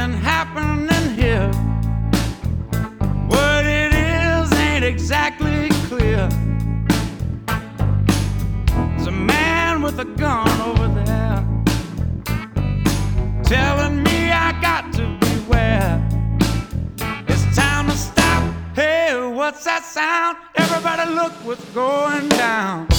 something happening here. What it is ain't exactly clear. There's a man with a gun over there telling me I got to beware. It's time to stop. Hey, what's that sound? Everybody look what's going down.